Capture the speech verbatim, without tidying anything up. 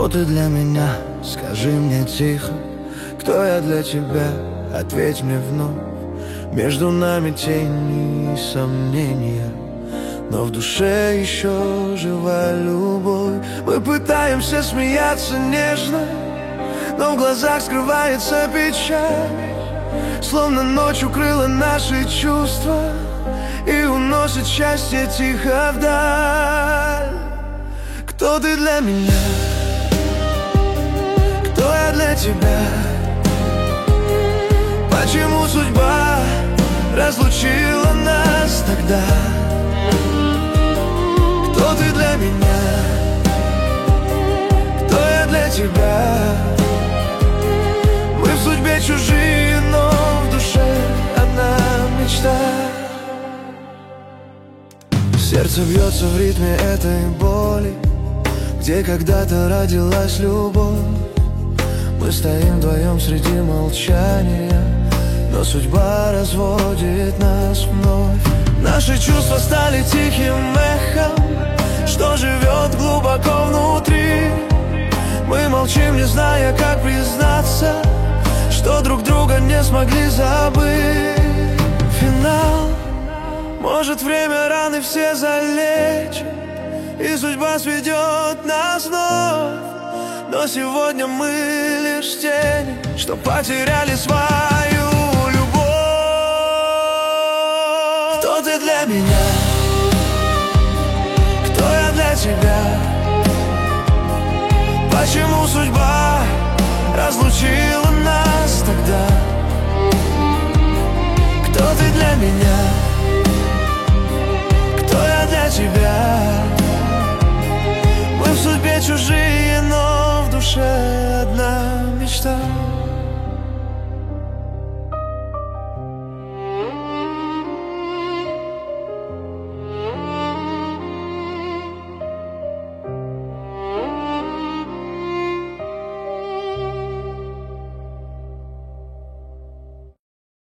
ты для меня? Скажи мне тихо. Кто я для тебя? Ответь мне вновь. Между нами тени и сомнения, но в душе еще жива любовь. Мы пытаемся смеяться нежно, но в глазах скрывается печаль. Словно ночь укрыла наши чувства и уносит счастье тихо вдаль. Кто ты для меня? Кто я для тебя? Почему судьба разлучила нас тогда? Кто ты для меня? Кто я для тебя? Мы в судьбе чужие, но в душе одна мечта. Сердце бьется в ритме этой боли, где когда-то родилась любовь. Мы стоим вдвоем среди молчания, но судьба разводит нас вновь. Наши чувства стали тихим эхом, что живет глубоко внутри. Мы молчим, не зная, как признаться, что друг друга не смогли забыть. Финал. Может, время раны все залечит, и судьба сведет нас вновь. Но сегодня мы лишь тени, что потеряли свою любовь. Кто ты для меня? Кто я для тебя? Почему судьба разлучила нас тогда? Кто ты для меня?